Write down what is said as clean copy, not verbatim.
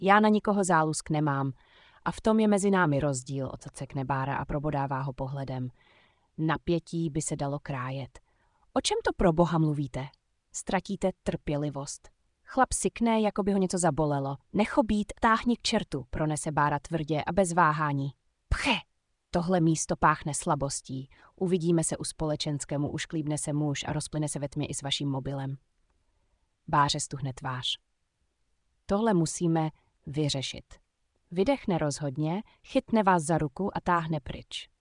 Já na nikoho zálusk nemám. A v tom je mezi námi rozdíl, ocacekne Bára a probodává ho pohledem. Napětí by se dalo krájet. O čem to pro boha mluvíte? Ztratíte trpělivost. Chlap sykne, jako by ho něco zabolelo. Nechobít, táhni k čertu, pronese Bára tvrdě a bez váhání. Pche! Tohle místo páchne slabostí. Uvidíme se u společenskému, ušklíbne se muž a rozplyne se ve tmě i s vaším mobilem. Báře stuhne tvář. Tohle musíme vyřešit. Vydechne rozhodně, chytne vás za ruku a táhne pryč.